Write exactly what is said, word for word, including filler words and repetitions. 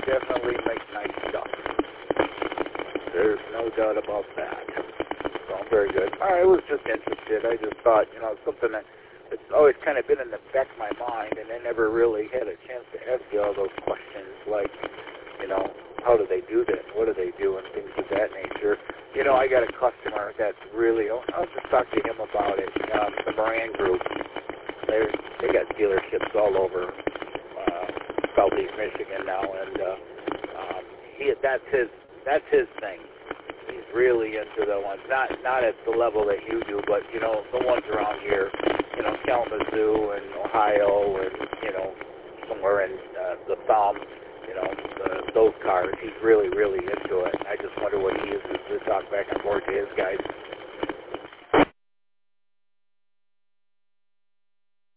definitely make nice stuff. There's no doubt about that. So, very good. I was just interested. I just thought, you know, something that it's always kind of been in the back of my mind, and I never really had a chance to ask you all those questions, like, you know, how do they do this? What do they do? And things of that nature. You know, I got a customer that's really, I'll just talk to him about it. Um, the Moran Group, they're, they got dealerships all over uh, southeast Michigan now, and uh, um, he, that's his, that's his thing. He's really into the ones, not not at the level that you do, but, you know, the ones around here, you know, Kalamazoo and Ohio and, you know, somewhere in uh, the Thumb, you know, the, those cars. He's really, really into it. I just wonder what he uses to talk back and forth to his guys.